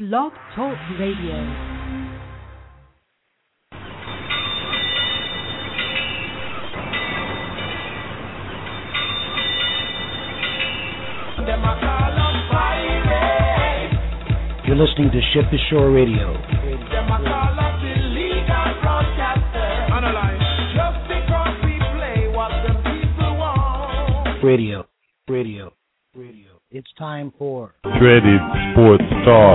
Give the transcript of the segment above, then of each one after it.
Blog Talk Radio. You're listening to Shift the Shore Radio. Radio. It's time for Dreaded Sports Talk.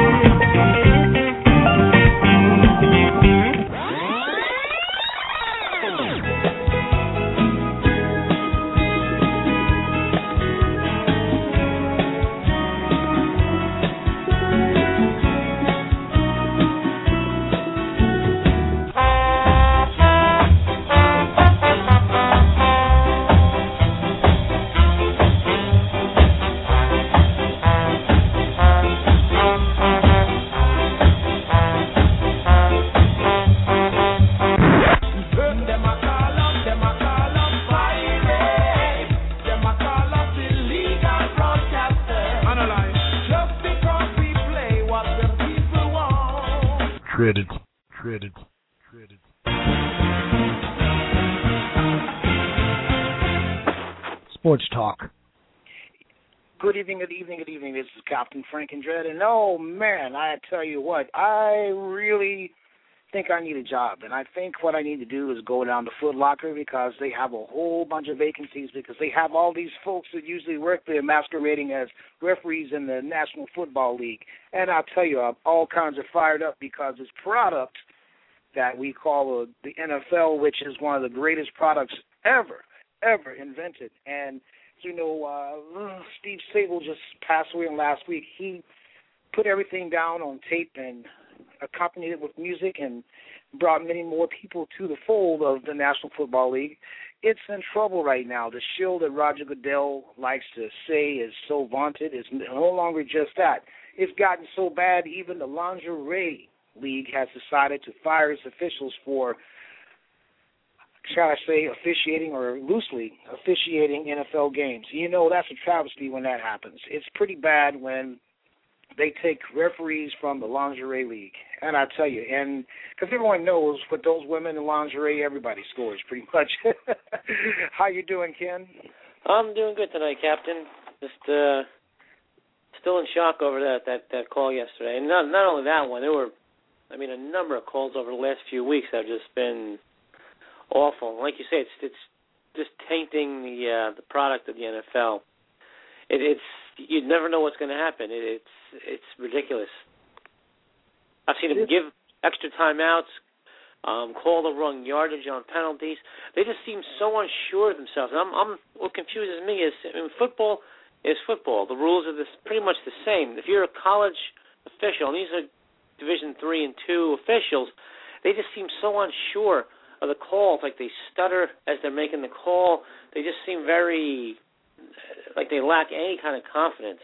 Dreaded. Sports Talk. Good evening. This is Captain Frank and Dread. And oh, man, I tell you what, I really think I need a job. And I think what I need to do is go down to Foot Locker because they have a whole bunch of vacancies because they have all these folks that usually work there masquerading as referees in the National Football League. And I'll tell you, all kinds of fired up because this product that we call the NFL, which is one of the greatest products ever invented. And you know, Steve Sable just passed away last week. He put everything down on tape and accompanied it with music and brought many more people to the fold of the National Football League. It's in trouble right now. The shield that Roger Goodell likes to say is so vaunted. It's no longer just that. It's gotten so bad even the Lingerie League has decided to fire its officials for, shall I say, officiating or loosely officiating NFL games. You know, that's a travesty when that happens. It's pretty bad when they take referees from the Lingerie League. And I tell you, and because everyone knows with those women in lingerie, everybody scores pretty much. How you doing, Ken? I'm doing good tonight, Captain. Just still in shock over that call yesterday. And not only that one, there were, a number of calls over the last few weeks that have just been awful. Like you say, it's just tainting the product of the NFL. It's you never know what's going to happen. It's ridiculous. I've seen them give extra timeouts, call the wrong yardage on penalties. They just seem so unsure of themselves. And what confuses me is, football is football. The rules are pretty much the same. If you're a college official, and these are Division III and II officials, they just seem so unsure of the calls. Like they stutter as they're making the call. They just seem very like they lack any kind of confidence.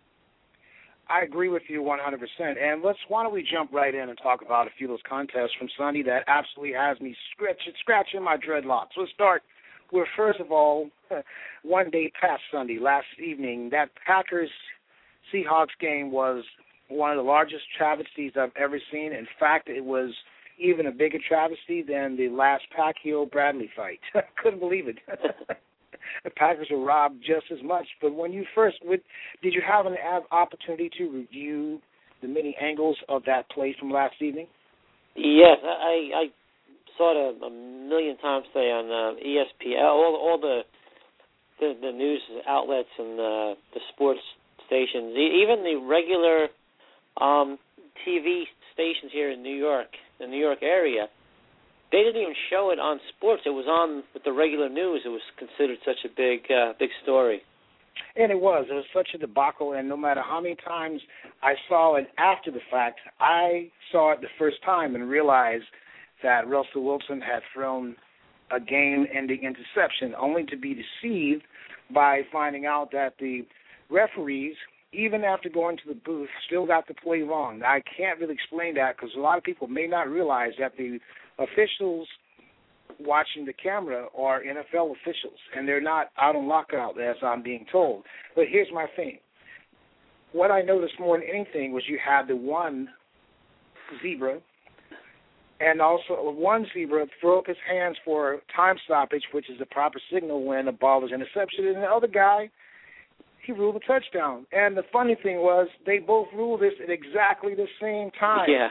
I agree with you 100%. And why don't we jump right in and talk about a few of those contests from Sunday that absolutely has me scratching my dreadlocks. Let's start with, first of all, one day past Sunday, last evening, that Packers-Seahawks game was one of the largest travesties I've ever seen. In fact, it was even a bigger travesty than the last Pacquiao-Bradley fight. I couldn't believe it. The Packers were robbed just as much. But when you did you have an opportunity to review the many angles of that play from last evening? Yes, I saw it a million times today on ESPN, all the news outlets and the sports stations, even the regular TV stations here in New York, the New York area. They didn't even show it on sports. It was on with the regular news. It was considered such a big story. And it was such a debacle, and no matter how many times I saw it after the fact, I saw it the first time and realized that Russell Wilson had thrown a game-ending interception, only to be deceived by finding out that the referees, even after going to the booth, still got the play wrong. Now, I can't really explain that because a lot of people may not realize that the officials watching the camera are NFL officials, and they're not out on lockout, as I'm being told. But here's my thing. what I noticed more than anything was you had the one zebra, and also one zebra throw up his hands for time stoppage, which is the proper signal when a ball is intercepted, and the other guy, he ruled a touchdown. And the funny thing was they both ruled this at exactly the same time. Yeah.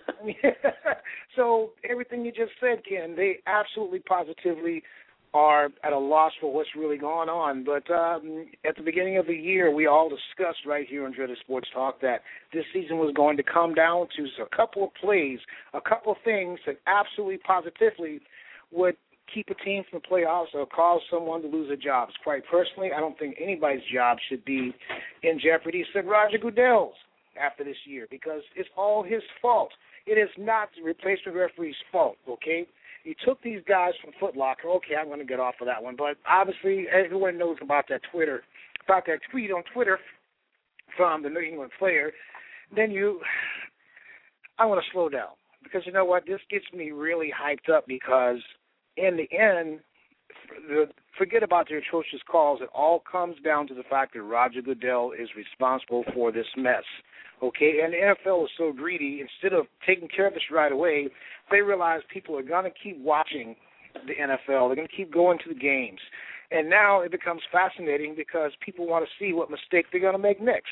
So everything you just said, Ken, they absolutely positively are at a loss for what's really going on. But at the beginning of the year, we all discussed right here on Dreaded Sports Talk that this season was going to come down to a couple of plays, a couple of things that absolutely positively would keep a team from the playoffs or cause someone to lose their jobs. Quite personally, I don't think anybody's job should be in jeopardy except Roger Goodell's after this year, because it's all his fault. It is not the replacement referee's fault, okay? You took these guys from Foot Locker. Okay, I'm going to get off of that one. But obviously, everyone knows about that tweet on Twitter from the New England player. Then I want to slow down, because you know what? This gets me really hyped up, because in the end, forget about their atrocious calls. It all comes down to the fact that Roger Goodell is responsible for this mess. Okay, and the NFL is so greedy. Instead of taking care of this right away, they realize people are going to keep watching the NFL. They're going to keep going to the games. And now it becomes fascinating because people want to see what mistake they're going to make next.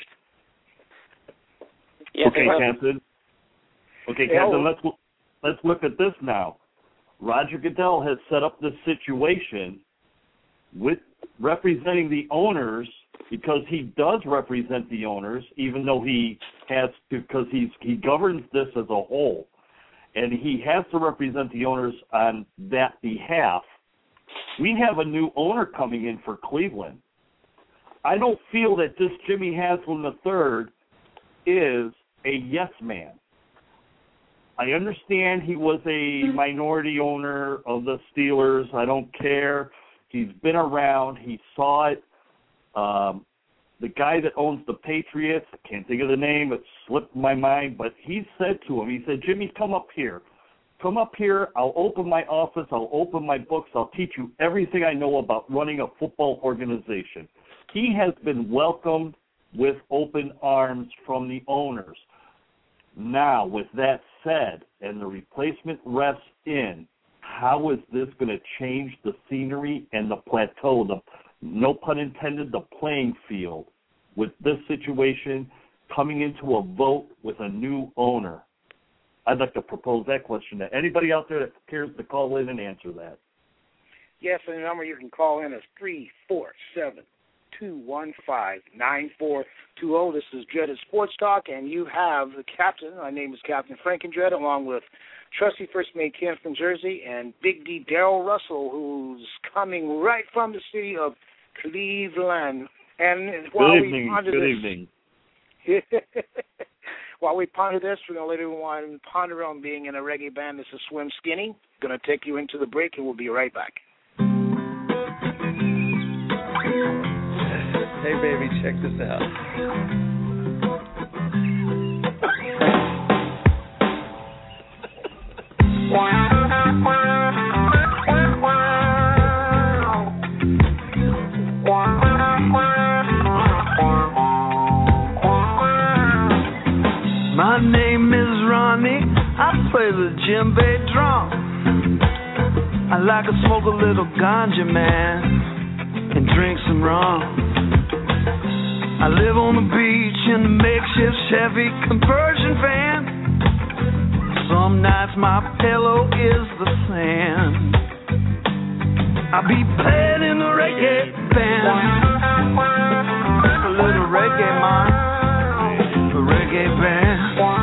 Yeah, okay, Captain. Okay, Captain, let's look at this now. Roger Goodell has set up this situation with representing the owners, because he does represent the owners, even though he has to, because he governs this as a whole, and he has to represent the owners on that behalf. We have a new owner coming in for Cleveland. I don't feel that this Jimmy Haslam III is a yes man. I understand he was a minority owner of the Steelers. I don't care. He's been around. He saw it. The guy that owns the Patriots, I can't think of the name, it slipped my mind, but he said to him, he said, Jimmy, come up here. Come up here. I'll open my office. I'll open my books. I'll teach you everything I know about running a football organization. He has been welcomed with open arms from the owners. Now, with that said, and the replacement refs in, how is this going to change the scenery and the plateau, no pun intended, the playing field, with this situation coming into a vote with a new owner? I'd like to propose that question to anybody out there that cares to call in and answer that. Yes, and the number you can call in is 347-215-9420. This is Dreaded Sports Talk, and you have the captain. My name is Captain Frankendred, along with Trusty First Mate Ken from Jersey and Big D Darrell Russell, who's coming right from the city of Cleveland. And while good evening. While we ponder this, we're going to let everyone ponder on being in a reggae band. This is Swim Skinny. Going to take you into the break, and we'll be right back. Hey, baby, check this out. My name is Ronnie. I play the djembe drum. I like to smoke a little ganja, man, and drink some rum. I live on the beach in a makeshift Chevy conversion van. Some nights my pillow is the sand. I be playing in a reggae band. A little reggae, man. A reggae band.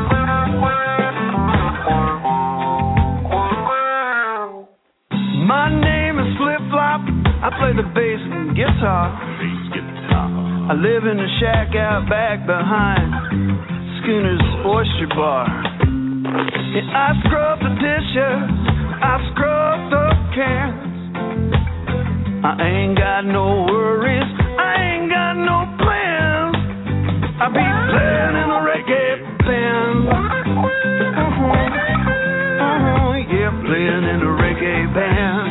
My name is Flip Flop. I play the bass and guitar. I live in a shack out back behind Schooner's Oyster Bar. Yeah, I scrub the dishes, I scrub the cans. I ain't got no worries, I ain't got no plans. I be playing in a reggae band. Yeah, playing in a reggae band.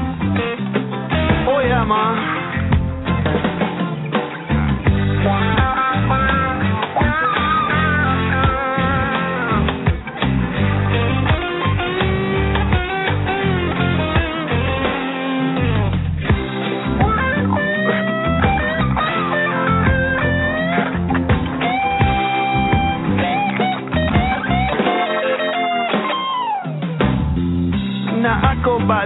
Oh yeah, man.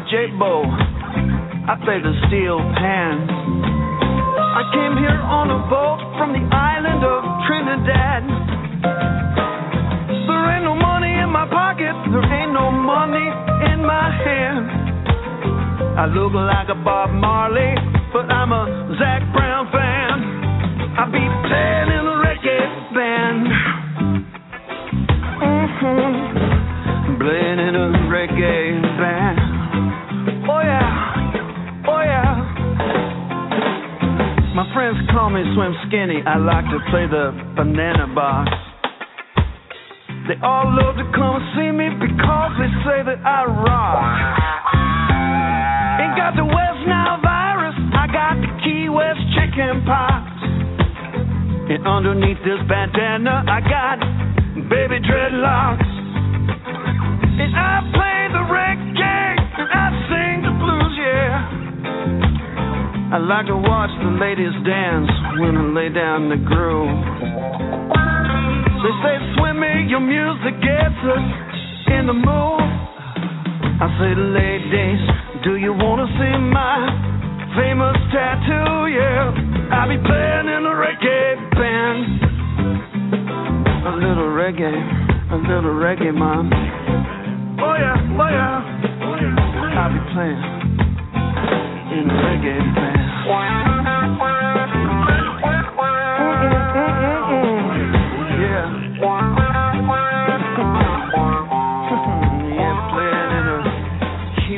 J-Bo. I play the steel pan. I came here on a boat from the island of Trinidad. There ain't no money in my pocket, there ain't no money in my hand. I look like a Bob Marley, but I'm a Zac Brown fan. I be playing in a reggae band. Playing in a reggae band. Oh yeah, oh yeah. My friends call me Swim Skinny. I like to play the banana box. They all love to come and see me because they say that I rock. Ain't got the West Nile virus, I got the Key West chicken pox. And underneath this bandana, I got baby dreadlocks. And I play the reggae, and I sing the blues, yeah. I like to watch the ladies dance when I lay down the groove. They say, Swimmy, your music gets us in the mood. I say, ladies, do you want to see my famous tattoo? Yeah, I be playing in a reggae band. A little reggae, mom. Oh yeah, oh yeah, oh yeah. I be playing in a reggae band. Yeah. Yeah, playing in a Key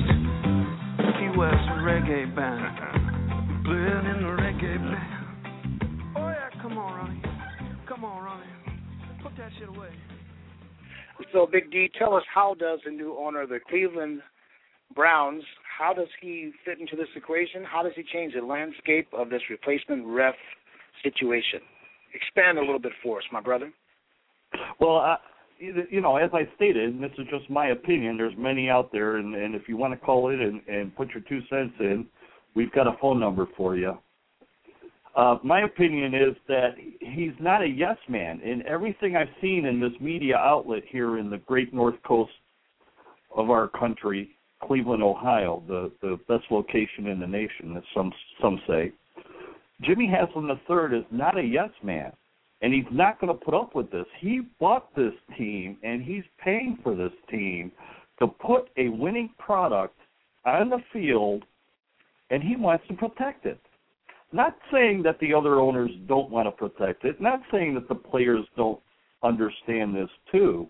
West reggae band. Playing in a reggae band. Oh yeah, come on, Ronnie. Put that shit away. So, Big D, tell us, how does the new owner of the Cleveland Browns, how does he fit into this equation? How does he change the landscape of this replacement ref situation? Expand a little bit for us, my brother. Well, you know, as I stated, and this is just my opinion, there's many out there, and if you want to call it and put your 2 cents in, we've got a phone number for you. My opinion is that he's not a yes man. In everything I've seen in this media outlet here in the great north coast of our country, Cleveland, Ohio, the best location in the nation, as some say, Jimmy Haslam III is not a yes man, and he's not going to put up with this. He bought this team, and he's paying for this team to put a winning product on the field, and he wants to protect it. Not saying that the other owners don't want to protect it, not saying that the players don't understand this too.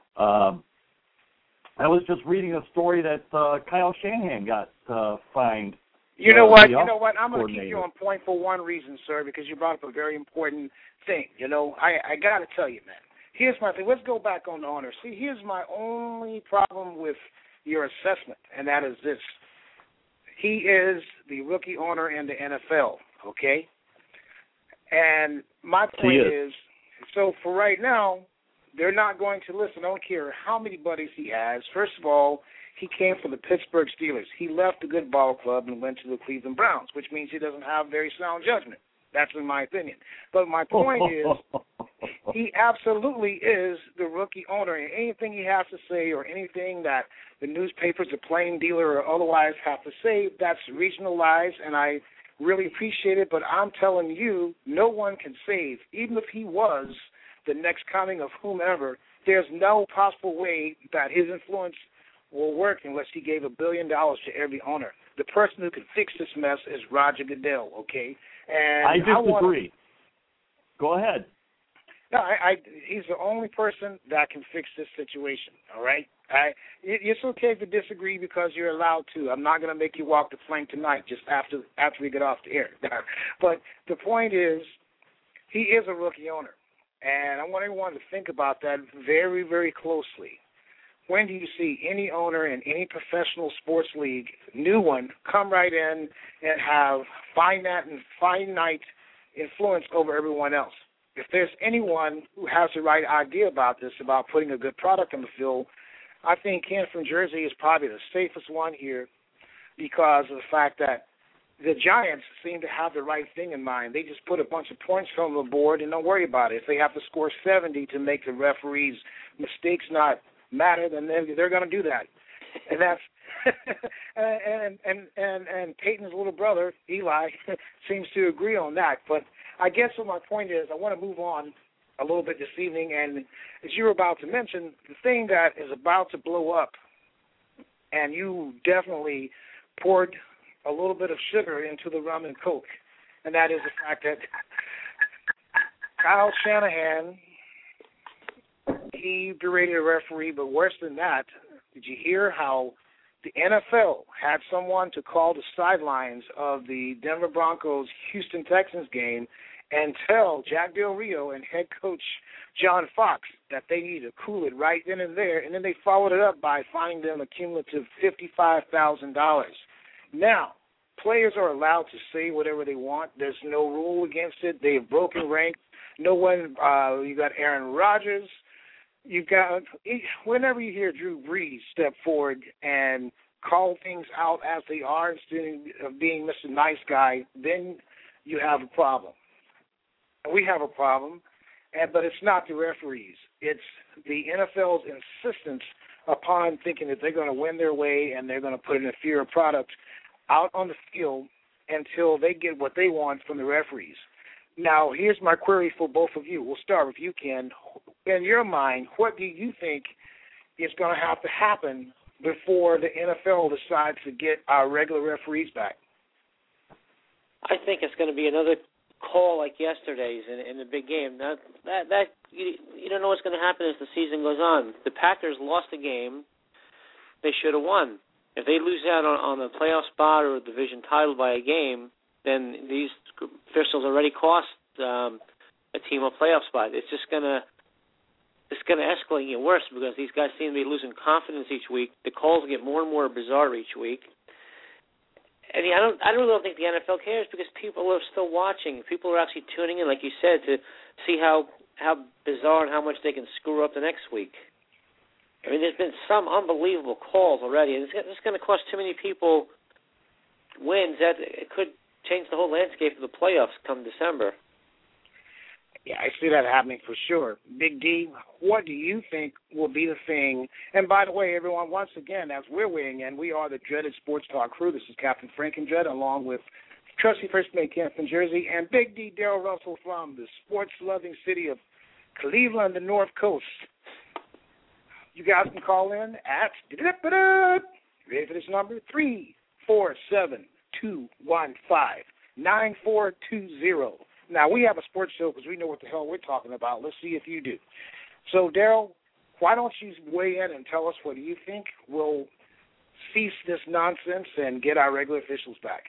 I was just reading a story that Kyle Shanahan got fined. You know what? I'm going to keep you on point for one reason, sir, because you brought up a very important thing. You know, I got to tell you, man. Here's my thing. Let's go back on the owner. See, here's my only problem with your assessment, and that is this. He is the rookie owner in the NFL, okay? And my point is, so for right now, they're not going to listen. I don't care how many buddies he has. First of all, he came from the Pittsburgh Steelers. He left the good ball club and went to the Cleveland Browns, which means he doesn't have very sound judgment. That's in my opinion. But my point is, he absolutely is the rookie owner, and anything he has to say or anything that the newspapers, the plain dealer, or otherwise have to say, that's regionalized, and I really appreciate it. But I'm telling you, no one can save, even if he was the next coming of whomever, there's no possible way that his influence will work unless he gave $1 billion to every owner. The person who can fix this mess is Roger Goodell, okay? And I disagree. Go ahead. No, he's the only person that can fix this situation, all right? It's okay to disagree because you're allowed to. I'm not going to make you walk the plank tonight just after we get off the air. But the point is, he is a rookie owner. And I want everyone to think about that very, very closely. When do you see any owner in any professional sports league, new one, come right in and have finite influence over everyone else? If there's anyone who has the right idea about this, about putting a good product on the field, I think Ken from Jersey is probably the safest one here because of the fact that the Giants seem to have the right thing in mind. They just put a bunch of points on the board and don't worry about it. If they have to score 70 to make the referees' mistakes not matter, then they're going to do that. And and Peyton's little brother, Eli, seems to agree on that. But I guess what my point is, I want to move on a little bit this evening, and as you were about to mention, the thing that is about to blow up, and you definitely poured a little bit of sugar into the rum and Coke, and that is the fact that Kyle Shanahan, he berated a referee, but worse than that, did you hear how the NFL had someone to call the sidelines of the Denver Broncos Houston Texans game and tell Jack Del Rio and head coach John Fox that they need to cool it right then and there, and then they followed it up by fining them a cumulative $55,000. Now, players are allowed to say whatever they want. There's no rule against it. They have broken ranks. No one, you got Aaron Rodgers. You've got, whenever you hear Drew Brees step forward and call things out as they are instead of being Mr. Nice Guy, then you have a problem. We have a problem, but it's not the referees. It's the NFL's insistence upon thinking that they're going to win their way and they're going to put an inferior product out on the field until they get what they want from the referees. Now, here's my query for both of you. We'll start with you, Ken. In your mind, what do you think is going to have to happen before the NFL decides to get our regular referees back? I think it's going to be another call like yesterday's in the big game. Now, that you don't know what's going to happen as the season goes on. The Packers lost a game they should have won. If they lose out on a playoff spot or a division title by a game, then these officials already cost a team a playoff spot. It's just going to escalate and get worse because these guys seem to be losing confidence each week. The calls get more and more bizarre each week. And I really don't think the NFL cares because people are still watching. People are actually tuning in, like you said, to see how bizarre and how much they can screw up the next week. I mean, there's been some unbelievable calls already, and it's going to cost too many people wins that it could change the whole landscape of the playoffs come December. Yeah, I see that happening for sure. Big D, what do you think will be the thing? And by the way, everyone, once again, as we're weighing in, we are the Dreaded Sports Talk crew. This is Captain Franken Dread, along with trusty First Mate Kent from Jersey, and Big D Darrell Russell from the sports-loving city of Cleveland, the North Coast. You guys can call in at, ready for this number, 347-215-9420. Now, we have a sports show because we know what the hell we're talking about. Let's see if you do. So, Darrell, why don't you weigh in and tell us what you think will cease this nonsense and get our regular officials back?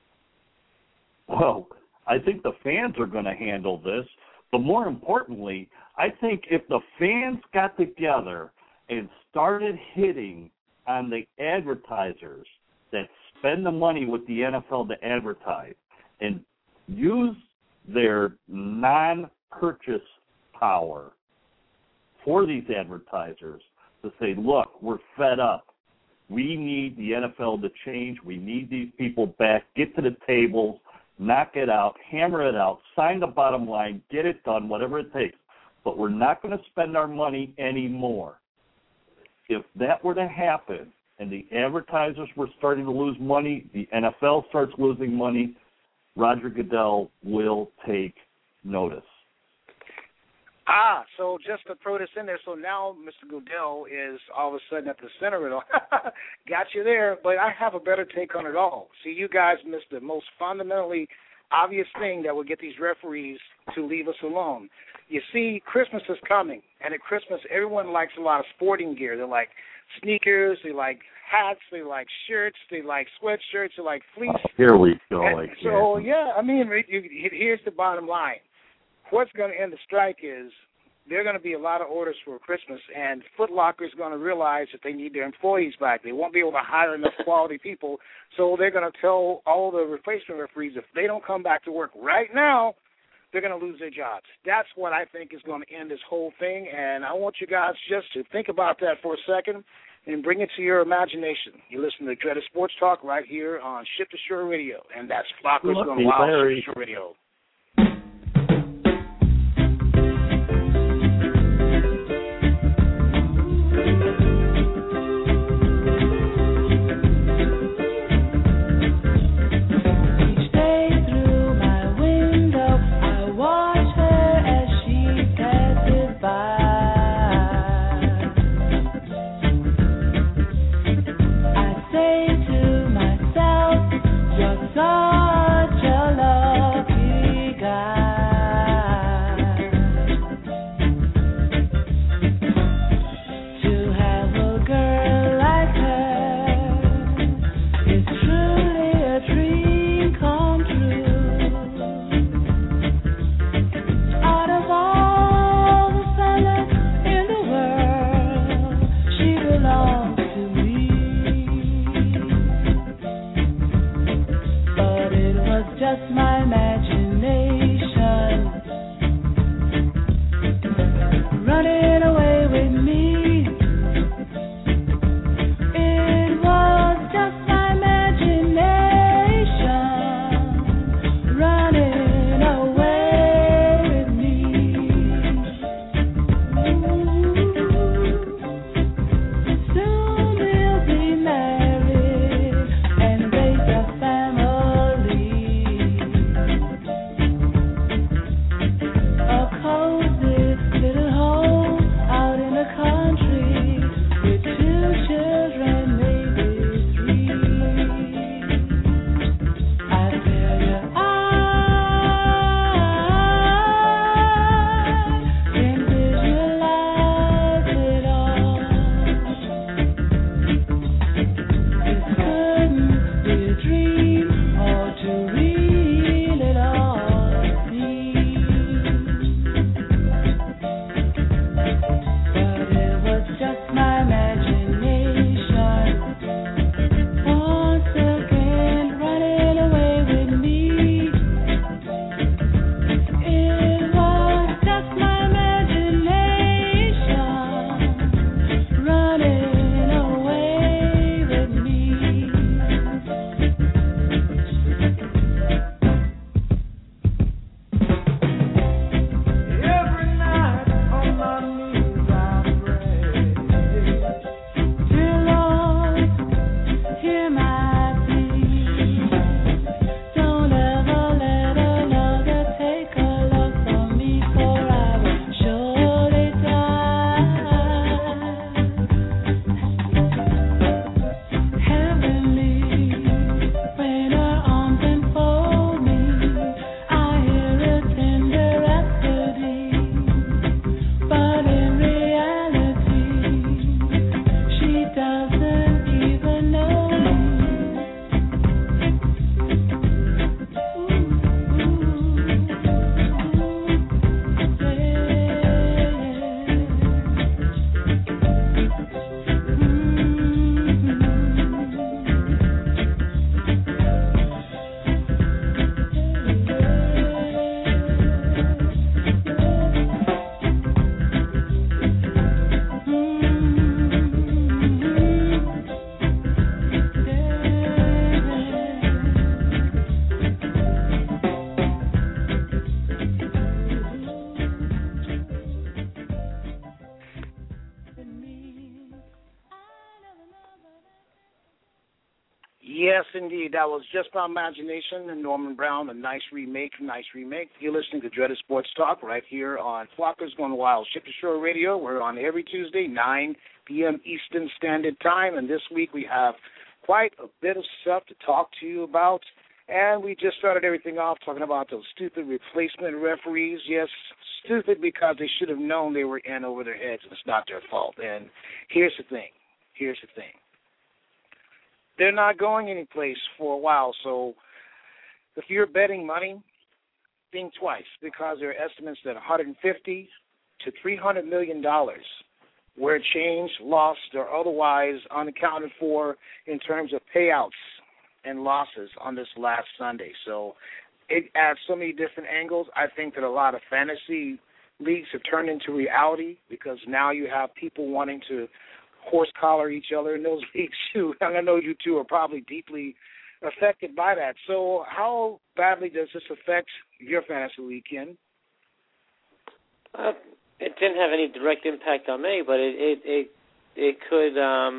Well, I think the fans are going to handle this. But more importantly, I think if the fans got together and started hitting on the advertisers that spend the money with the NFL to advertise and use their non-purchase power for these advertisers to say, look, we're fed up. We need the NFL to change. We need these people back. Get to the tables, knock it out, hammer it out, sign the bottom line, get it done, whatever it takes. But we're not going to spend our money anymore. If that were to happen and the advertisers were starting to lose money, the NFL starts losing money, Roger Goodell will take notice. So just to throw this in there, so now Mr. Goodell is all of a sudden at the center of it all. Got you there, but I have a better take on it all. See, you guys missed the most fundamentally obvious thing that would get these referees to leave us alone. You see, Christmas is coming, and at Christmas, everyone likes a lot of sporting gear. They like sneakers, they like hats, they like shirts, they like sweatshirts, they like fleece. Here we go. So, I mean, here's the bottom line. What's going to end the strike is there are going to be a lot of orders for Christmas, and Foot Locker is going to realize that they need their employees back. They won't be able to hire enough quality people, so they're going to tell all the replacement referees if they don't come back to work right now, they're going to lose their jobs. That's what I think is going to end this whole thing, and I want you guys just to think about that for a second and bring it to your imagination. You listen to Dreaded Sports Talk right here on Ship to Shore Radio, and that's Flockers Going Wild, Ship to Shore Radio. Yes, indeed. That was Just My Imagination and Norman Brown, a nice remake. You're listening to Dreaded Sports Talk right here on Flockers Gone Wild, Ship to Shore Radio. We're on every Tuesday, 9 p.m. Eastern Standard Time, and this week we have quite a bit of stuff to talk to you about. And we just started everything off talking about those stupid replacement referees. Yes, stupid because they should have known they were in over their heads, and it's not their fault. And here's the thing. They're not going anyplace for a while, so if you're betting money, think twice, because there are estimates that $150 to $300 million were changed, lost, or otherwise unaccounted for in terms of payouts and losses on this last Sunday. So it adds so many different angles. I think that a lot of fantasy leagues have turned into reality because now you have people wanting to horse collar each other in those leagues too. And I know you two are probably deeply affected by that. So how badly does this affect your fantasy league, Ken? It didn't have any direct impact on me, but it could.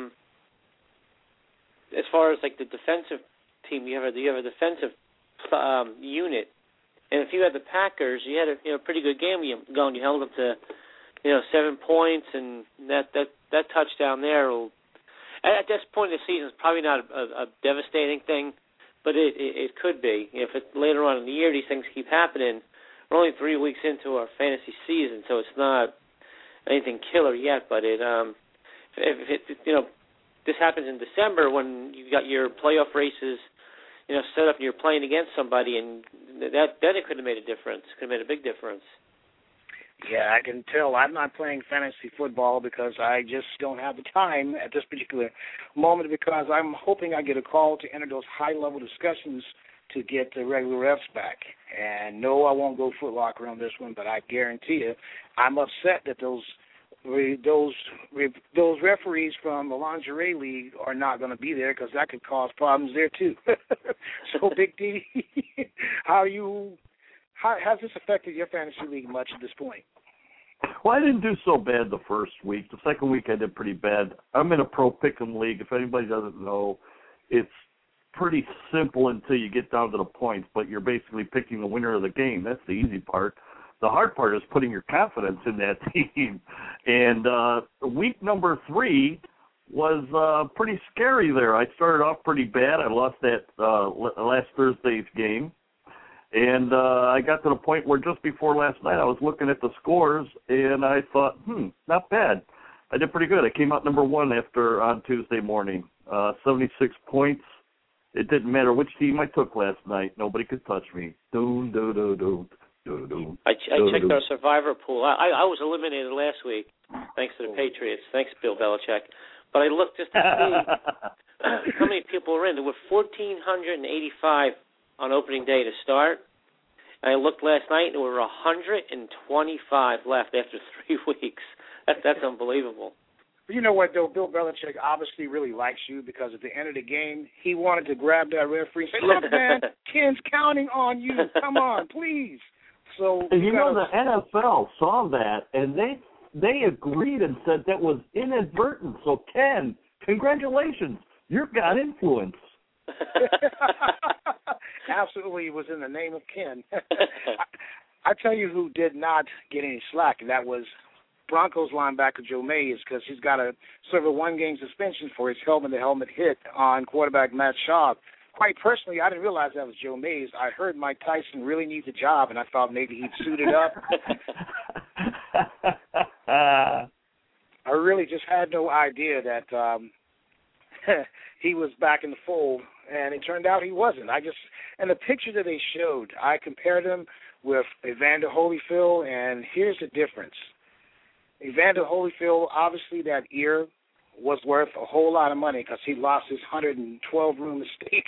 As far as like the defensive team, you have a defensive unit, and if you had the Packers, you had a pretty good game going. You held them to 7 points, and that touchdown there will, at this point in the season, is probably not a devastating thing, but it could be. If later on in the year these things keep happening, we're only 3 weeks into our fantasy season, so it's not anything killer yet. But if this happens in December when you got your playoff races, set up and you're playing against somebody, and then it could have made a difference. Could have made a big difference. Yeah, I can tell. I'm not playing fantasy football because I just don't have the time at this particular moment, because I'm hoping I get a call to enter those high-level discussions to get the regular refs back. And no, I won't go Foot Locker on this one, but I guarantee you I'm upset that those referees from the lingerie league are not going to be there, because that could cause problems there too. So, Big D, how has this affected your fantasy league much at this point? Well, I didn't do so bad the first week. The second week I did pretty bad. I'm in a pro pick'em league. If anybody doesn't know, it's pretty simple until you get down to the points, but you're basically picking the winner of the game. That's the easy part. The hard part is putting your confidence in that team. And week number 3 was pretty scary there. I started off pretty bad. I lost that last Thursday's game. And I got to the point where just before last night I was looking at the scores, and I thought, not bad. I did pretty good. I came out number 1 on Tuesday morning, 76 points. It didn't matter which team I took last night. Nobody could touch me. I checked our survivor pool. I was eliminated last week, thanks to the Patriots. Thanks, Bill Belichick. But I looked just to see how many people were in. There were 1,485 on opening day to start. And I looked last night, and there were 125 left after 3 weeks. That's unbelievable. You know what, though? Bill Belichick obviously really likes you, because at the end of the game, he wanted to grab that referee and say, look, man, Ken's counting on you. Come on, please. So the NFL saw that, and they agreed and said that was inadvertent. So, Ken, congratulations. You've got influence. Absolutely, it was in the name of Ken. I tell you who did not get any slack, and that was Broncos linebacker Joe Mays, because he's got to serve a 1-game suspension for his helmet-to-helmet hit on quarterback Matt Schaub. Quite personally, I didn't realize that was Joe Mays. I heard Mike Tyson really needs a job, and I thought maybe he'd suit it up. I really just had no idea that he was back in the fold, and it turned out he wasn't. And the picture that they showed, I compared him with Evander Holyfield, and here's the difference. Evander Holyfield, obviously that ear was worth a whole lot of money because he lost his 112-room estate.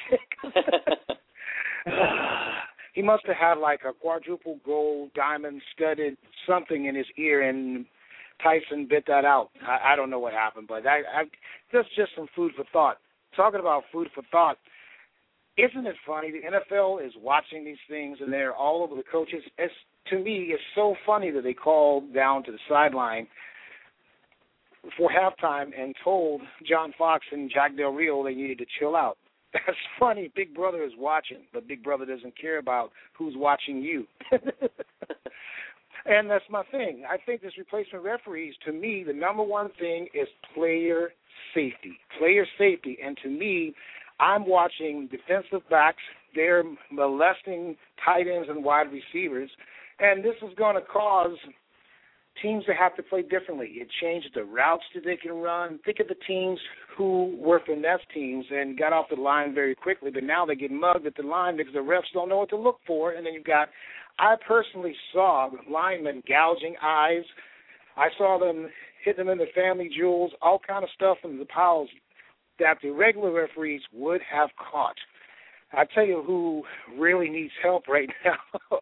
He must have had like a quadruple gold diamond studded something in his ear, and Tyson bit that out. I don't know what happened, but that's just some food for thought. Talking about food for thought, isn't it funny? The NFL is watching these things, and they're all over the coaches. To me, it's so funny that they called down to the sideline for halftime and told John Fox and Jack Del Rio they needed to chill out. That's funny. Big Brother is watching, but Big Brother doesn't care about who's watching you. And that's my thing. I think this replacement referees, to me, the number one thing is player safety. Player safety. And to me, I'm watching defensive backs. They're molesting tight ends and wide receivers. And this is going to cause teams to have to play differently. It changed the routes that they can run. Think of the teams who were finesse teams and got off the line very quickly, but now they get mugged at the line because the refs don't know what to look for. And then you've got, I personally saw linemen gouging eyes. I saw them hit them in the family jewels, all kind of stuff in the piles that the regular referees would have caught. I tell you who really needs help right now.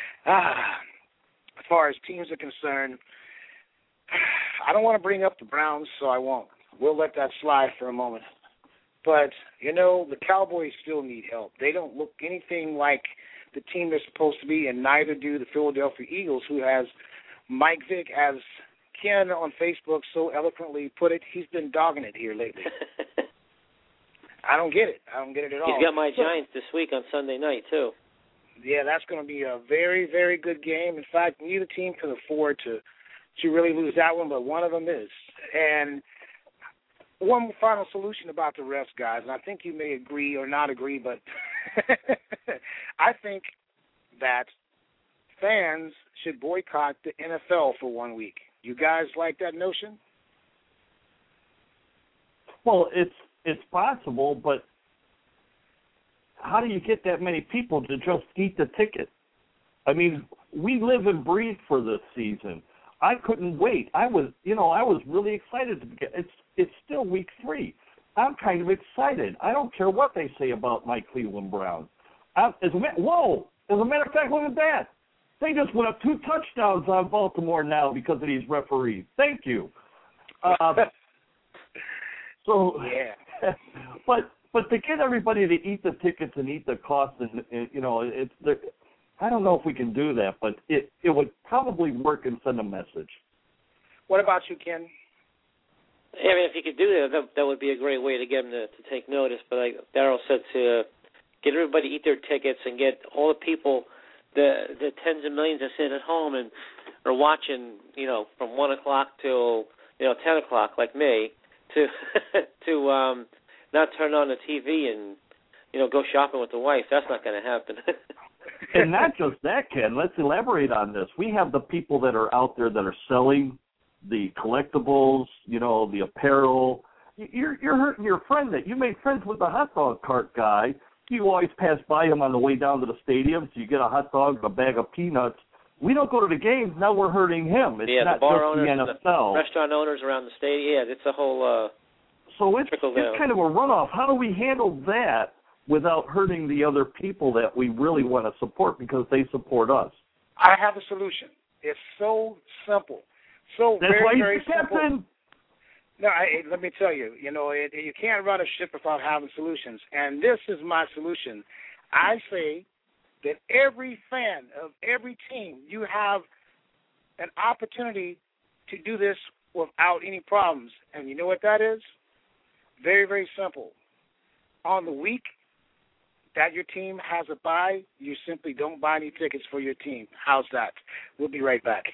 As far as teams are concerned, I don't want to bring up the Browns, so I won't. We'll let that slide for a moment. But, the Cowboys still need help. They don't look anything like the team they're supposed to be, and neither do the Philadelphia Eagles, who has Mike Vick, as Ken on Facebook so eloquently put it, he's been dogging it here lately. I don't get it. I don't get it at all. He's got my Giants this week on Sunday night, too. Yeah, that's going to be a very, very good game. In fact, neither team can afford to really lose that one, but one of them is. And one final solution about the refs, guys, and I think you may agree or not agree, but I think that fans should boycott the NFL for 1 week. You guys like that notion? Well, it's possible, but how do you get that many people to just eat the ticket? I mean, we live and breathe for this season. I couldn't wait. I was really excited to get. It's still week 3. I'm kind of excited. I don't care what they say about my Cleveland Browns. As a matter of fact, look at that. They just went up 2 touchdowns on Baltimore now because of these referees. Thank you. So, yeah. But to get everybody to eat the tickets and eat the costs, I don't know if we can do that, but it would probably work and send a message. What about you, Ken? I mean, if you could do that would be a great way to get them to take notice. But like Darryl said, to get everybody to eat their tickets and get all the people, the tens of millions that sit at home and are watching, from 1 o'clock till 10 o'clock, like me, to not turn on the TV and go shopping with the wife. That's not going to happen. And not just that, Ken. Let's elaborate on this. We have the people that are out there that are selling the collectibles, the apparel. You're hurting your friend that you made friends with the hot dog cart guy. You always pass by him on the way down to the stadium, so you get a hot dog and a bag of peanuts. We don't go to the games. Now we're hurting him. It's not the bar just owners, the NFL. The restaurant owners around the stadium. Yeah, it's a whole so it's kind of a runoff. How do we handle that without hurting the other people that we really want to support because they support us? I have a solution. It's so simple. So that's very, why very he's the captain. No, let me tell you, you can't run a ship without having solutions. And this is my solution. I say that every fan of every team, you have an opportunity to do this without any problems. And you know what that is? Very, very simple. On the week that your team has a bye, you simply don't buy any tickets for your team. How's that? We'll be right back.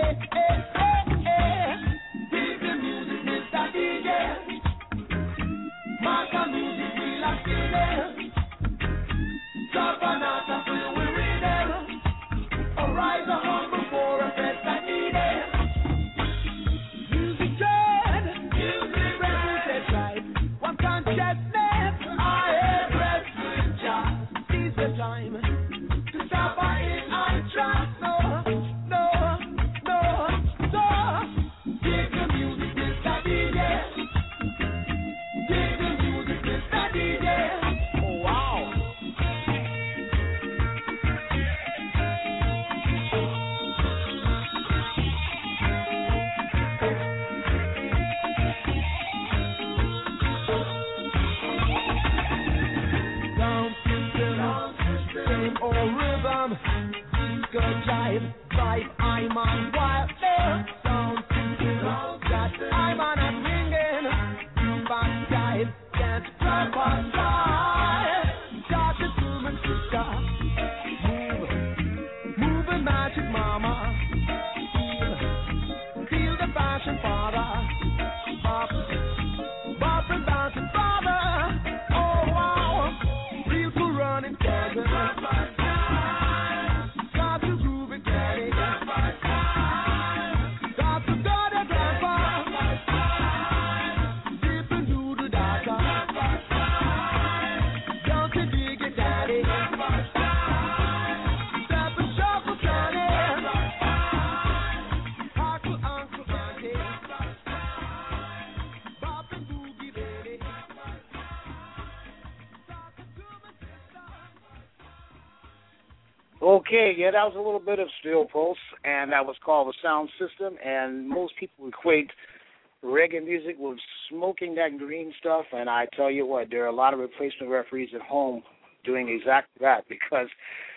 Okay, yeah, that was a little bit of Steel Pulse, and that was called the Sound System, and most people equate reggae music with smoking that green stuff, and I tell you what, there are a lot of replacement referees at home doing exactly that because,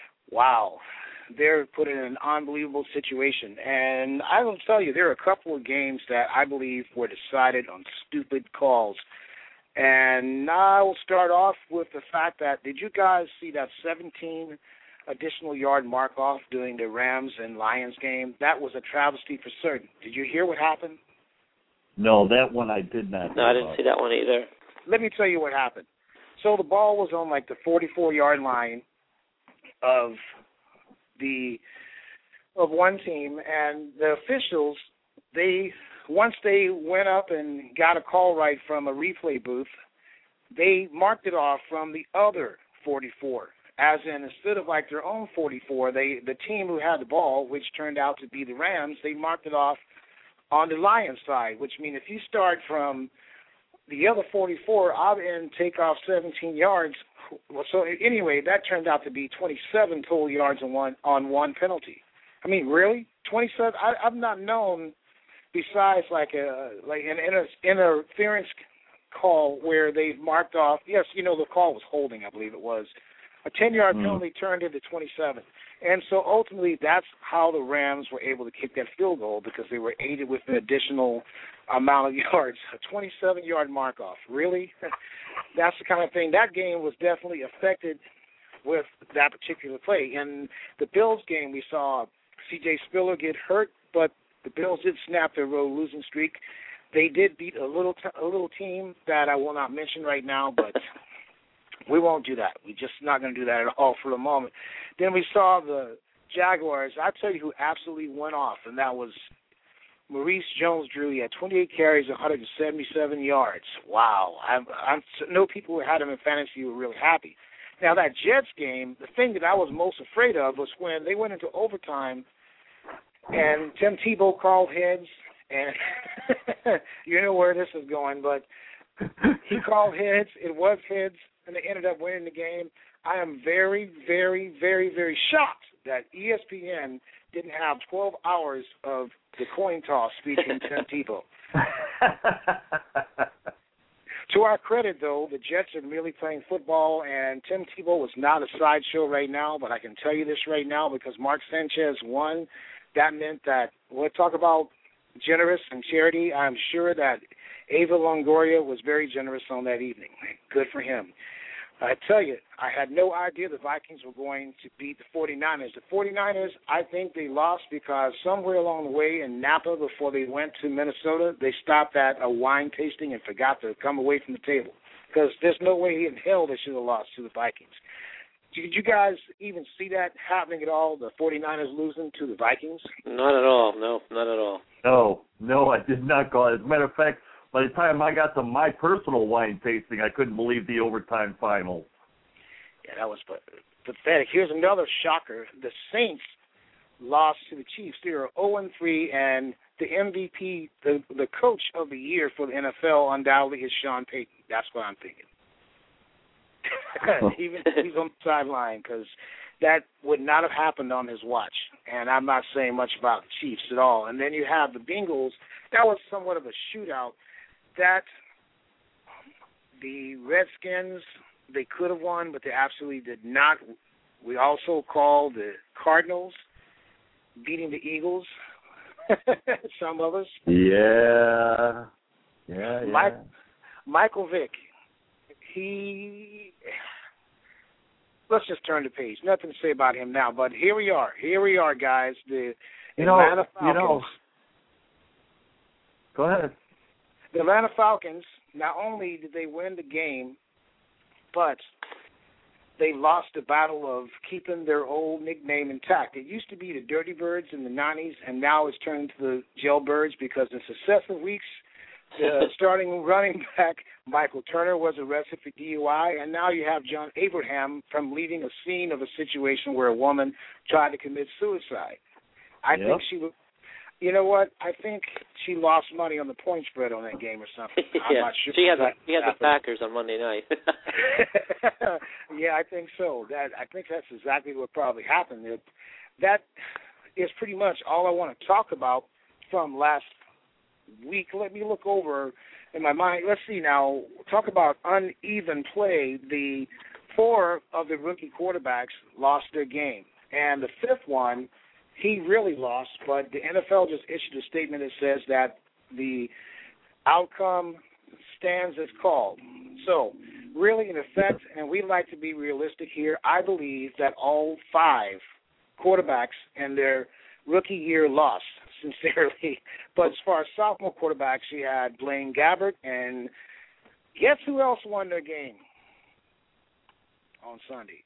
wow, they're put in an unbelievable situation. And I will tell you, there are a couple of games that I believe were decided on stupid calls. And I will start off with the fact that, did you guys see that 17 additional yard mark-off during the Rams and Lions game? That was a travesty for certain. Did you hear what happened? No, that one I did not. No, I didn't see that one either. Let me tell you what happened. So the ball was on like the 44-yard line of one team, and the officials, once they went up and got a call right from a replay booth, they marked it off from the other 44. As in, instead of like their own 44, the team who had the ball, which turned out to be the Rams, they marked it off on the Lions side, which means if you start from the other 44 out and take off 17 yards, so anyway, that turned out to be 27 total yards on one penalty. I mean, really? 27? I've not known, besides like an interference call where they've marked off, yes, you know, the call was holding, I believe it was. A 10-yard penalty turned into 27. And so ultimately that's how the Rams were able to kick that field goal, because they were aided with an additional amount of yards, a 27-yard mark-off. Really? That's the kind of thing. That game was definitely affected with that particular play. In the Bills game, we saw C.J. Spiller get hurt, but the Bills did snap their losing streak. They did beat a little team that I will not mention right now, but we won't do that. We're just not going to do that at all for the moment. Then we saw the Jaguars. I'll tell you who absolutely went off, and that was Maurice Jones-Drew. He had 28 carries, 177 yards. Wow. I know people who had him in fantasy were really happy. Now, that Jets game, the thing that I was most afraid of was when they went into overtime and Tim Tebow called heads, and you know where this is going, but he called heads. It was heads, and they ended up winning the game. I am very, very, very, very shocked that ESPN didn't have 12 hours of the coin toss featuring Tim Tebow. To our credit, though, the Jets are really playing football, and Tim Tebow was not a sideshow right now, but I can tell you this right now, because Mark Sanchez won, that meant that, we'll talk about generous and charity. I'm sure that Ava Longoria was very generous on that evening. Good for him. I tell you, I had no idea the Vikings were going to beat the 49ers. The 49ers, I think they lost because somewhere along the way in Napa before they went to Minnesota, they stopped at a wine tasting and forgot to come away from the table. Because there's no way in hell they should have lost to the Vikings. Did you guys even see that happening at all, the 49ers losing to the Vikings? Not at all. No, not at all. No, I did not go. As a matter of fact, by the time I got to my personal wine tasting, I couldn't believe the overtime final. Yeah, that was pathetic. Here's another shocker. The Saints lost to the Chiefs. They are 0-3, and the MVP, the coach of the year for the NFL, undoubtedly is Sean Payton. That's what I'm thinking. Even he's on the sideline because that would not have happened on his watch. And I'm not saying much about the Chiefs at all. And then you have the Bengals. That was somewhat of a shootout. That the Redskins, they could have won, but they absolutely did not. We also call the Cardinals beating the Eagles. Some of us. Yeah. Michael Vick. Let's just turn the page. Nothing to say about him now, but here we are. Here we are, guys. The Atlanta Falcons. Go ahead. The Atlanta Falcons, not only did they win the game, but they lost the battle of keeping their old nickname intact. It used to be the Dirty Birds in the 90s, and now it's turned to the Jailbirds because in successive weeks, starting running back Michael Turner was arrested for DUI, and now you have John Abraham from leaving a scene of a situation where a woman tried to commit suicide. I think she was. You know what? I think she lost money on the point spread on that game or something. I'm not sure. She had the Packers on Monday night. Yeah, I think so. I think that's exactly what probably happened. That is pretty much all I want to talk about from last week. Let me look over in my mind. Let's see now. Talk about uneven play. The 4 of the rookie quarterbacks lost their game. And the 5th one, he really lost, but the NFL just issued a statement that says that the outcome stands as called. So, really, in effect, and we like to be realistic here, I believe that all 5 quarterbacks in their rookie year lost, sincerely. But as far as sophomore quarterbacks, you had Blaine Gabbert, and guess who else won their game on Sunday?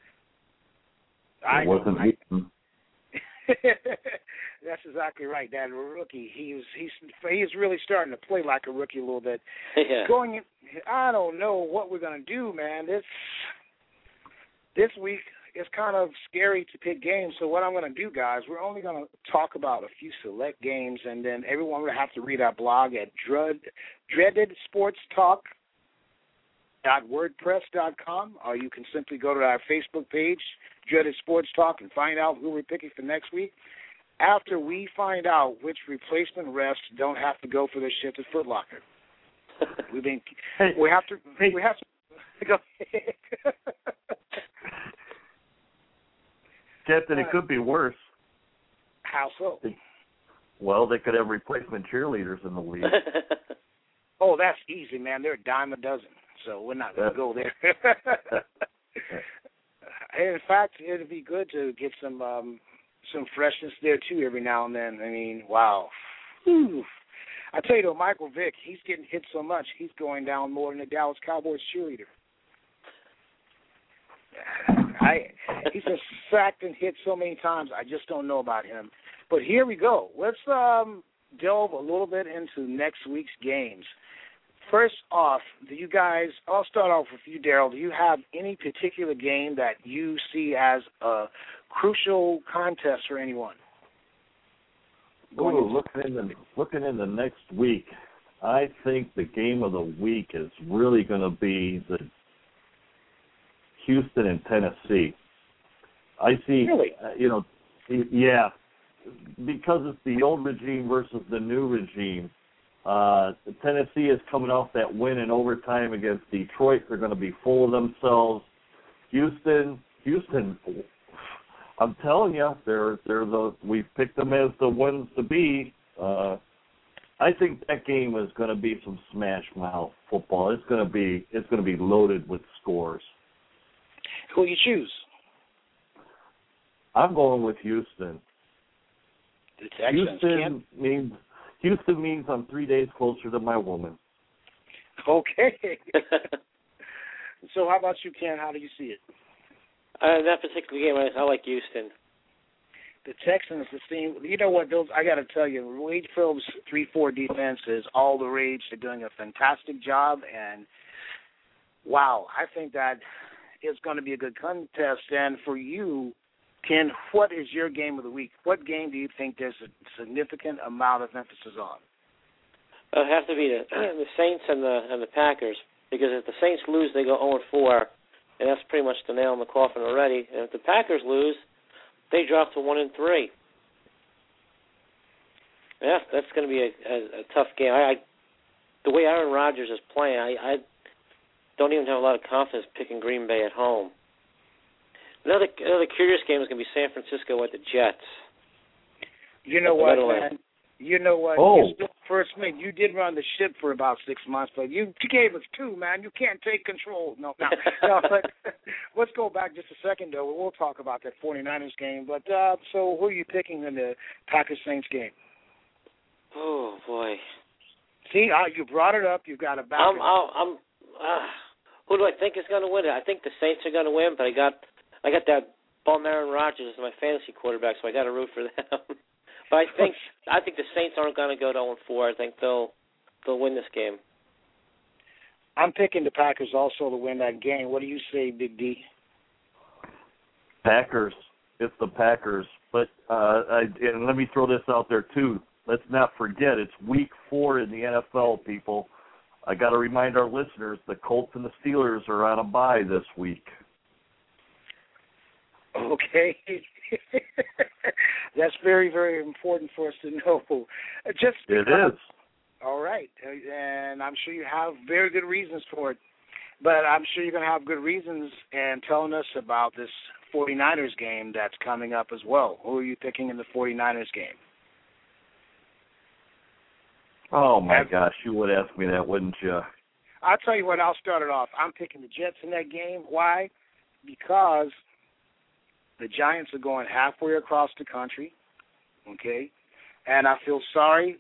It wasn't me. That's exactly right. That rookie, he's really starting to play like a rookie a little bit. Yeah. I don't know what we're gonna do, man. This week it's kind of scary to pick games. So what I'm gonna do, guys, we're only gonna talk about a few select games, and then everyone will have to read our blog at dreadedsportstalk.wordpress.com, or you can simply go to our Facebook page, Dreaded Sports Talk, and find out who we're picking for next week. After we find out which replacement refs don't have to go for their shift at Foot Locker, we have to go. Captain, it could be worse. How so? Well, they could have replacement cheerleaders in the league. Oh, that's easy, man. They're a dime a dozen, so we're not going to go there. In fact, it'd be good to get some freshness there, too, every now and then. I mean, wow. Whew. I tell you, though, Michael Vick, he's getting hit so much, he's going down more than the Dallas Cowboys cheerleader. He's been sacked and hit so many times, I just don't know about him. But here we go. Let's delve a little bit into next week's games. First off, I'll start off with you, Daryl. Do you have any particular game that you see as a crucial contest for anyone? Looking in the next week, I think the game of the week is really going to be the Houston and Tennessee. I see, really? Yeah, because it's the old regime versus the new regime. Tennessee is coming off that win in overtime against Detroit. They're going to be full of themselves. Houston, I'm telling you, we've picked them as the ones to be. I think that game is going to be some smash mouth football. It's going to be loaded with scores. Who you choose? I'm going with Houston. The Texans. Houston means I'm 3 days closer to my woman. Okay. So how about you, Ken? How do you see it? That particular game, I like Houston. The Texans, you know what, Bill, I got to tell you, Wade Phillips' 3-4 defense is all the rage. They're doing a fantastic job, and wow, I think that it's going to be a good contest. And for you, Ken, what is your game of the week? What game do you think there's a significant amount of emphasis on? It'll have to be the Saints and the Packers, because if the Saints lose, they go 0-4, and that's pretty much the nail in the coffin already. And if the Packers lose, they drop to 1-3. Yeah, that's going to be a tough game. The way Aaron Rodgers is playing, I don't even have a lot of confidence picking Green Bay at home. Another curious game is going to be San Francisco at the Jets. You know what, man? You know what? Oh. You're still first mate. You did run the ship for about 6 months, but you gave us 2, man. You can't take control. No. But let's go back just a second, though. We'll talk about that 49ers game. But so who are you picking in the Packers-Saints game? Oh, boy. See, you brought it up. You've got a back. Who do I think is going to win it? I think the Saints are going to win, but I got that bum Aaron Rodgers as my fantasy quarterback, so I got to root for them. But I think the Saints aren't going to go to 0-4. I think they'll win this game. I'm picking the Packers also to win that game. What do you say, Big D? Packers. It's the Packers. But and let me throw this out there too. Let's not forget it's Week 4 in the NFL, people. I got to remind our listeners the Colts and the Steelers are on a bye this week. Okay. That's very, very important for us to know. Just because, it is. All right. And I'm sure you have very good reasons for it. But I'm sure you're going to have good reasons in telling us about this 49ers game that's coming up as well. Who are you picking in the 49ers game? Oh, my gosh. You would ask me that, wouldn't you? I'll tell you what. I'll start it off. I'm picking the Jets in that game. Why? Because the Giants are going halfway across the country, okay? And I feel sorry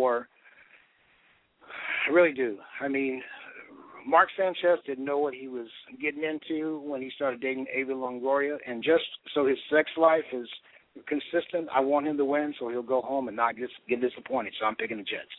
I really do. I mean, Mark Sanchez didn't know what he was getting into when he started dating Ava Longoria, and just so his sex life is consistent, I want him to win so he'll go home and not get disappointed. So I'm picking the Jets.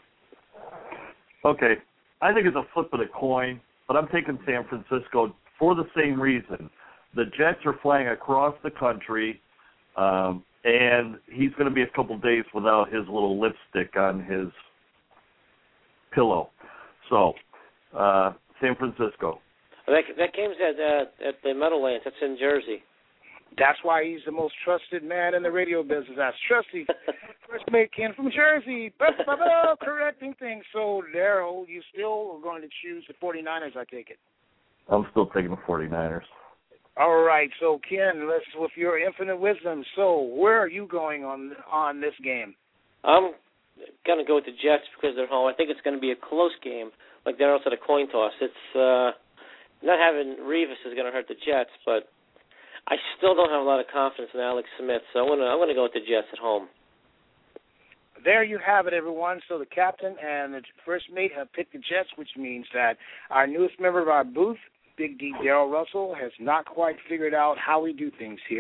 Okay. I think it's a flip of the coin, but I'm taking San Francisco for the same reason. The Jets are flying across the country, and he's going to be a couple days without his little lipstick on his pillow. So, San Francisco. That game's at the Meadowlands. That's in Jersey. That's why he's the most trusted man in the radio business. That's trusty. First mate Ken from Jersey. Correcting things. So, Daryl, you still are going to choose the 49ers, I take it. I'm still taking the 49ers. All right, so Ken, let's with your infinite wisdom. So, where are you going on this game? I'm going to go with the Jets because they're home. I think it's going to be a close game, like Darryl said, a coin toss. It's not having Revis is going to hurt the Jets, but I still don't have a lot of confidence in Alex Smith, so I'm going to go with the Jets at home. There you have it, everyone. So the captain and the first mate have picked the Jets, which means that our newest member of our booth, Big D Darryl Russell, has not quite figured out how we do things here.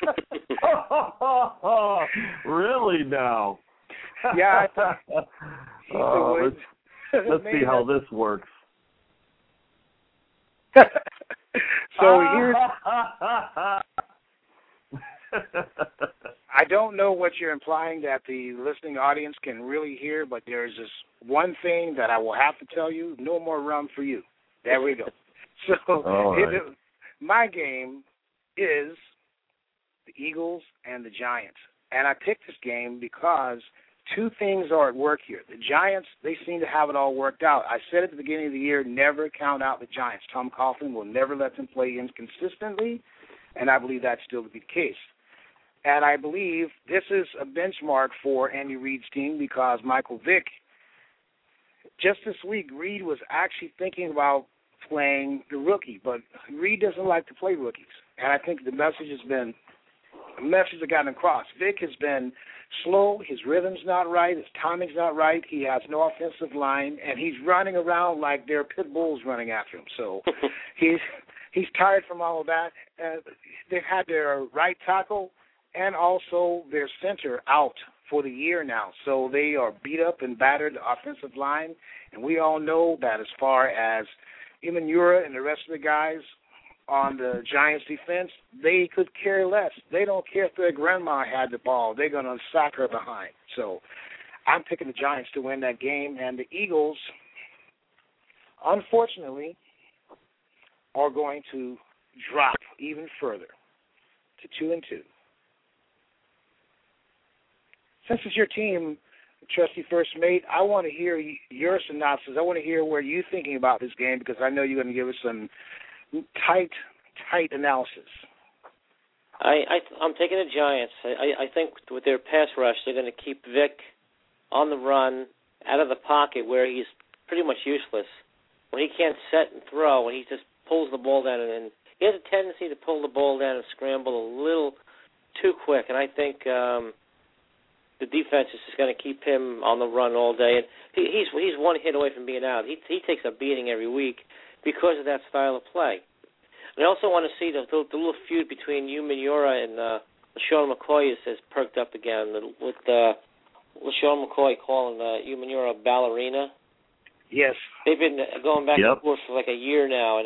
Really now? Yeah. Let's see how this works. So here's... I don't know what you're implying that the listening audience can really hear, but there's this one thing that I will have to tell you. No more rum for you. There we go. So right. My game is the Eagles and the Giants. And I picked this game because two things are at work here. The Giants, they seem to have it all worked out. I said at the beginning of the year, never count out the Giants. Tom Coughlin will never let them play inconsistently, and I believe that's still to be the case. And I believe this is a benchmark for Andy Reid's team because Michael Vick, just this week, Reid was actually thinking about playing the rookie. But Reed doesn't like to play rookies. And I think the message has gotten across. Vic has been slow. His rhythm's not right. His timing's not right. He has no offensive line, and he's running around like there are pit bulls running after him. So he's tired from all of that. They've had their right tackle and also their center out for the year now. So they are beat up and battered, the offensive line. And we all know that as far as Imanura and the rest of the guys on the Giants defense, they could care less. They don't care if their grandma had the ball. They're going to sack her behind. So I'm picking the Giants to win that game. And the Eagles, unfortunately, are going to drop even further to 2-2. Since it's your team, Trustee First Mate, I want to hear your synopsis. I want to hear where you're thinking about this game because I know you're going to give us some tight analysis. I'm taking the Giants. I think with their pass rush, they're going to keep Vic on the run, out of the pocket where he's pretty much useless. When he can't set and throw, when he just pulls the ball down, and he has a tendency to pull the ball down and scramble a little too quick. And I think the defense is just going to keep him on the run all day. And he's one hit away from being out. He takes a beating every week because of that style of play. And I also want to see the little feud between Umenyiora and LaShawn McCoy has perked up again with LaShawn McCoy calling Umenyiora a ballerina. Yes. They've been going back and forth for like a year now, and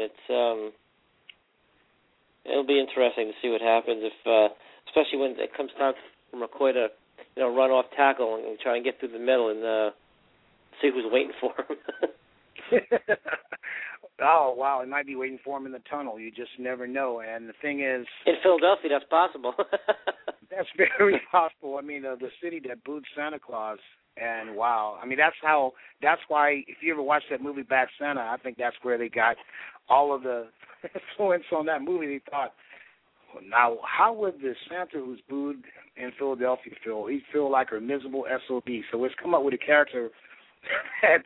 it'll be interesting to see what happens especially when it comes time for McCoy to run off tackle and try and get through the middle and see who's waiting for him. Oh, wow. It might be waiting for him in the tunnel. You just never know. And the thing is... in Philadelphia, that's possible. That's very possible. I mean, the city that booed Santa Claus. And, wow. I mean, that's why, if you ever watched that movie, Bad Santa, I think that's where they got all of the influence on that movie. They thought, now, how would the Santa who's booed in Philadelphia feel? He'd feel like a miserable SOB. So let's come up with a character that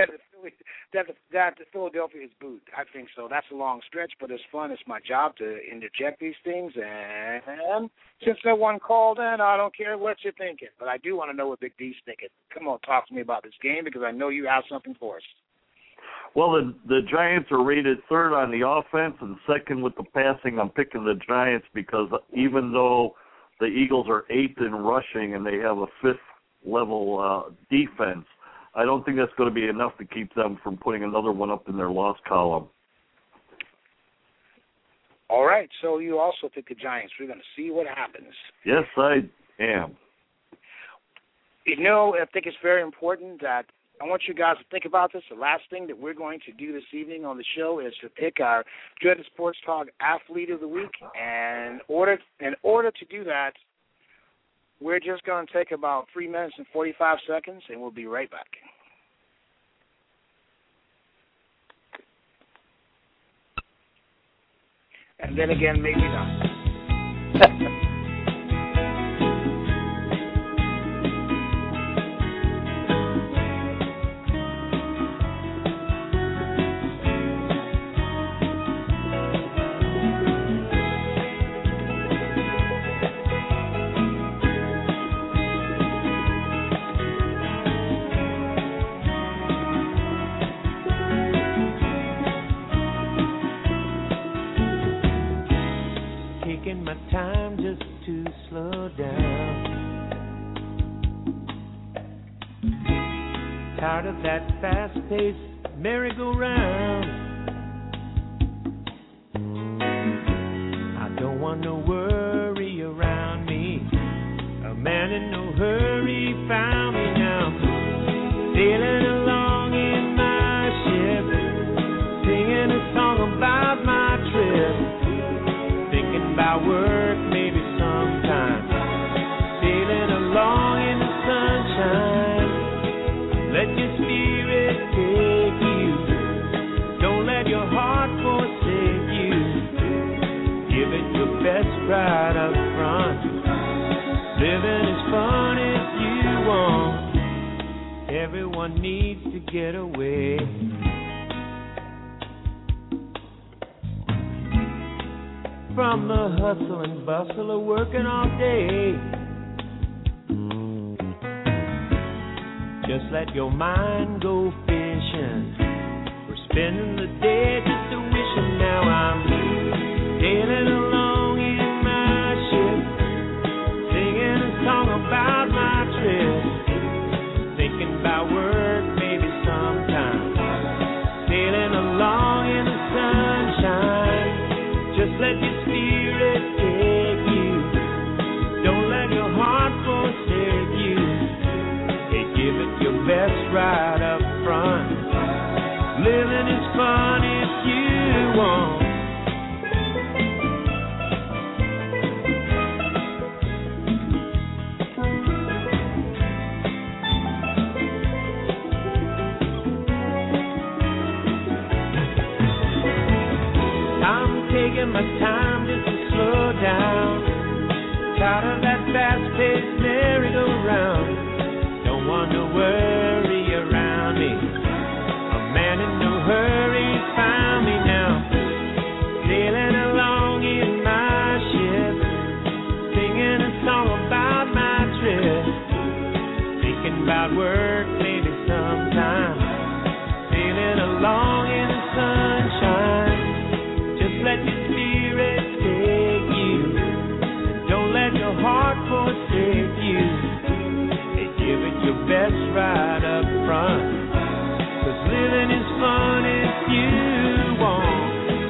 the Philadelphia is booed. I think so. That's a long stretch, but it's fun. It's my job to interject these things. And since no one called in, I don't care what you're thinking. But I do want to know what Big D's thinking. Come on, talk to me about this game because I know you have something for us. Well, the Giants are rated third on the offense and second with the passing. I'm picking the Giants because even though the Eagles are eighth in rushing and they have a fifth-level defense, I don't think that's going to be enough to keep them from putting another one up in their loss column. All right, so you also pick the Giants. We're going to see what happens. Yes, I am. I think it's very important that I want you guys to think about this. The last thing that we're going to do this evening on the show is to pick our Dreaded Sports Talk Athlete of the Week. And in order to do that, we're just going to take about 3 minutes and 45 seconds, and we'll be right back. And then again, maybe not. My time just to slow down. Tired of that fast-paced merry-go-round. I don't want no worry around me. A man in no hurry found me now. Sailing along in my ship, singing a song about my trip. About work, maybe sometime. Sailing along in the sunshine. Let your spirit take you. Don't let your heart forsake you. Give it your best right up front. Living is fun if you want. Everyone needs to get away. from the hustle and bustle of working all day. Just let your mind go fishing. We're spending the day just a wishing. Now I'm sailing along in my ship, singing a song about my trip, thinking about work maybe sometime, sailing along in the sunshine. Just let your spirit take you, don't let your heart forsake you. Hey, give it your best right up front. Living is fun if you want. Taking my time just to slow down. Tired of that fast-paced merry-go-round. Don't want to worry around me. A man in no hurry found me now. Sailing along in my ship, singing a song about my trip, thinking about work maybe sometime, sailing along in the sunshine. Let your spirit take you, and don't let your heart forsake you. Hey, give it your best right up front, 'cause living is fun if you want.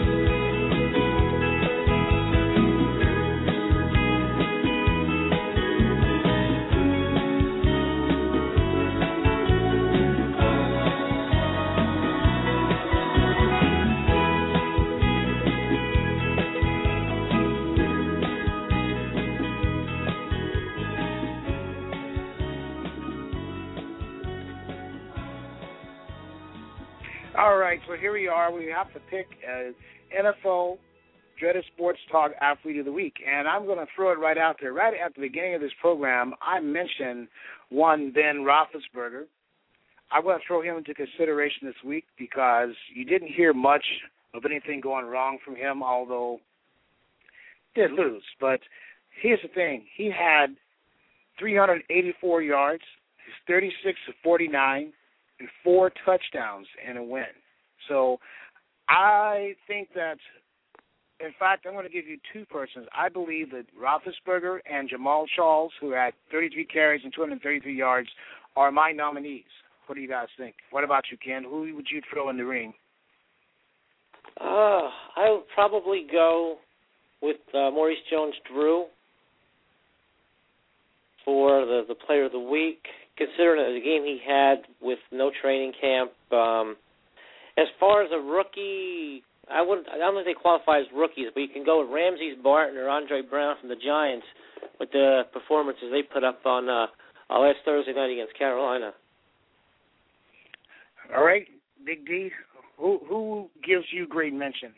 All right, so here we are. We have to pick NFL Dreaded Sports Talk Athlete of the Week, and I'm going to throw it right out there. Right at the beginning of this program, I mentioned one Ben Roethlisberger. I'm going to throw him into consideration this week because you didn't hear much of anything going wrong from him, although he did lose. But here's the thing. He had 384 yards, 36 of 49, and 4 touchdowns and a win. So I think that, in fact, I'm going to give you two persons. I believe that Roethlisberger and Jamal Charles, who had 33 carries and 233 yards, are my nominees. What do you guys think? What about you, Ken? Who would you throw in the ring? I would probably go with Maurice Jones-Drew for the Player of the Week, considering the game he had with no training camp. As far as a rookie, I don't think they qualify as rookies, but you can go with Ramses Barton or Andre Brown from the Giants with the performances they put up on last Thursday night against Carolina. All right, Big D, who gives you great mention?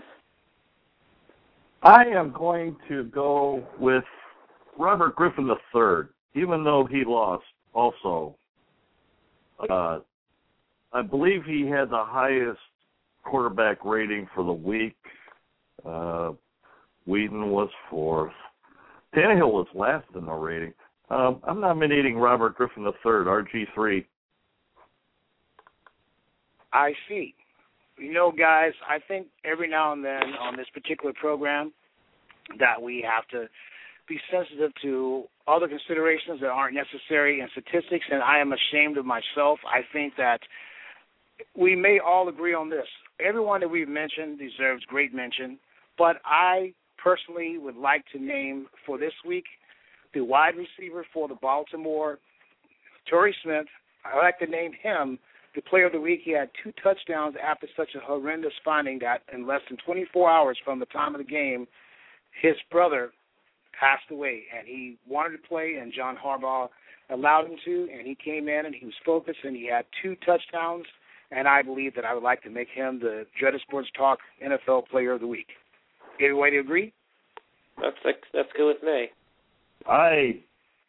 I am going to go with Robert Griffin III, even though he lost also. I believe he had the highest quarterback rating for the week. Whedon was 4th. Tannehill was last in the rating. I'm nominating Robert Griffin III, RG3. I see. You know, guys, I think every now and then on this particular program that we have to be sensitive to other considerations that aren't necessary in statistics, and I am ashamed of myself. I think that we may all agree on this. Everyone that we've mentioned deserves great mention, but I personally would like to name for this week the wide receiver for the Baltimore, Torrey Smith. I'd like to name him the Player of the Week. He had 2 touchdowns after such a horrendous finding that in less than 24 hours from the time of the game, his brother passed away, and he wanted to play, and John Harbaugh allowed him to, and he came in, and he was focused, and he had 2 touchdowns, and I believe that I would like to make him the Dreaded Sports Talk NFL Player of the Week. Everybody agree? That's good with me. Aye.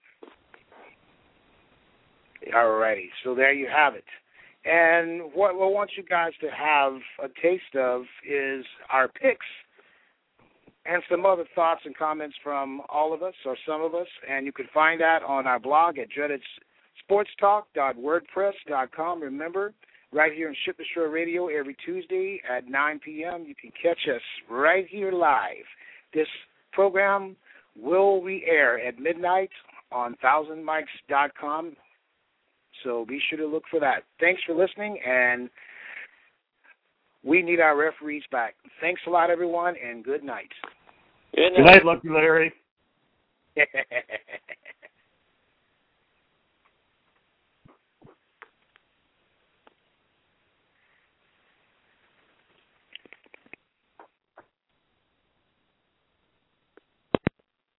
All righty, so there you have it. And what I want you guys to have a taste of is our picks and some other thoughts and comments from all of us or some of us. And you can find that on our blog at dreadedsportstalk.wordpress.com. Remember, right here on Ship the Shore Radio every Tuesday at 9 p.m. You can catch us right here live. This program will re-air at midnight on 1000mics.com. So be sure to look for that. Thanks for listening, and we need our referees back. Thanks a lot, everyone, and good night. Good night. Good night, Lucky Larry.